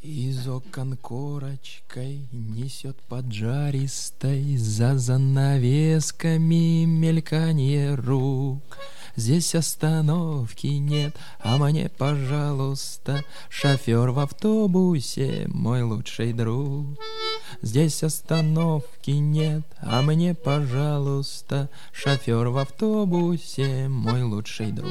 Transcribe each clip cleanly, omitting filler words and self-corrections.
Из окон корочкой несет поджаристой, за занавесками мельканье рук. Здесь остановки нет, а мне, пожалуйста, шофер в автобусе, мой лучший друг. Здесь остановки нет, а мне, пожалуйста, шофер в автобусе, мой лучший друг.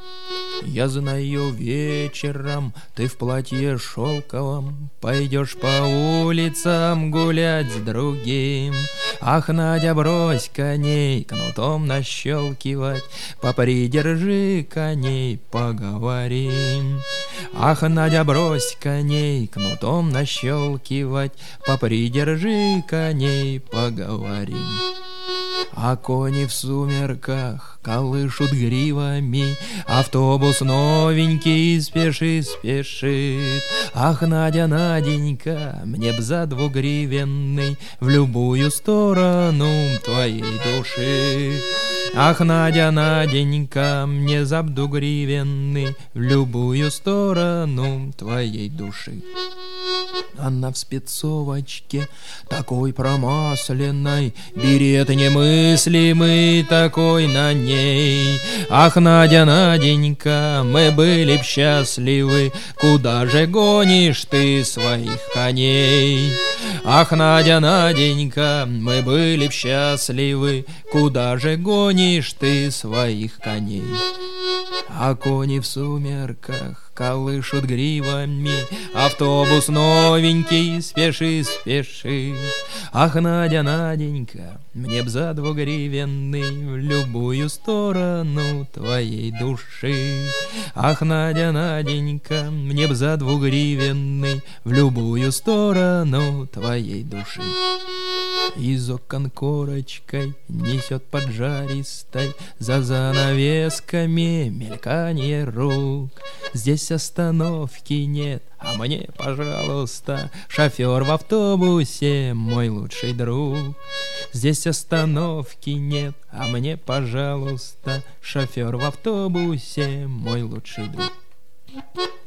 Я знаю, вечером ты в платье шелковом пойдешь по улицам гулять с другим. Ах, Надя, брось коней, кнутом нащелкивать, попридержи коней, поговорим. Ах, Надя, брось коней, кнутом нащелкивать, попридержи коней, поговорим. А кони в сумерках колышут гривами, автобус новенький спешит, спешит. Ах, Надя, Наденька, мне б за двугривенный в любую сторону твоей души. Ах, Надя, Наденька, мне за двугривенный в любую сторону твоей души. Она в спецовочке, такой промасленной, берет немыслимый такой на ней. Ах, Надя, Наденька, мы были б счастливы, куда же гонишь ты своих коней? Ах, Надя, Наденька, мы были б счастливы, куда же гонишь ты своих коней? А кони в сумерках колышут гривами, автобус новенький спешит, спешит. Ах, Надя, Наденька, мне б за двугривенный в любую сторону твоей души. Ах, Надя, Наденька, мне б за двугривенный в любую сторону твоей души. Из окон корочкой несет поджаристой, за занавесками мельканье рук. Здесь остановки нет, а мне, пожалуйста, шофер в автобусе, мой лучший друг. Здесь остановки нет, а мне, пожалуйста, шофер в автобусе, мой лучший друг.